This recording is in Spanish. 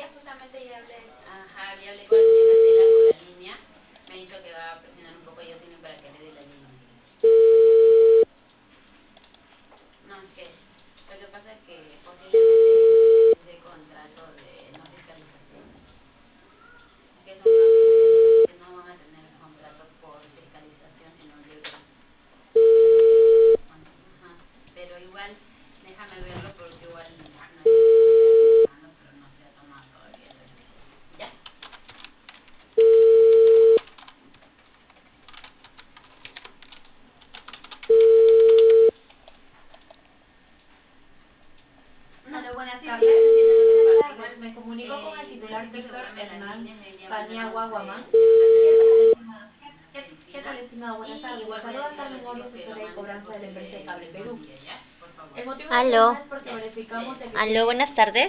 justamente ya hablé. Ajá, ya hablé con la señora Tela por la línea. Me ha dicho que va a presionar un poco a Yasmin para que le dé la línea. No, es que lo que pasa es que posiblemente es de contrato de no fiscalización. Es que son cambios que no van a tener contrato por fiscalización, sino libre. Ajá, pero igual déjame verlo porque igual no es pero no se ha tomado todavía la decisión. ¿Ya? Aló, buenas Sí, sí, tardes. yo entiendo lo que Buenas pasa. tardes. Igual Me comunico con el titular necesito Víctor asegurarme las Hernán líneas de hoy día mañana Paniagua vamos a Guamán. hacer una ¿Qué reunión tal, estimado? ¿Qué extensiva tal, estimado? Buenas y tardes. Le igual voy a saluda decir a Carmen los Orio, chicos que lo asesora de manden cobranza por de la si empresa de el Cable mismo Perú. día, ¿ya? Por favor. El motivo de mi Aló, llamada es porque verificamos de que aló, usted... buenas tardes.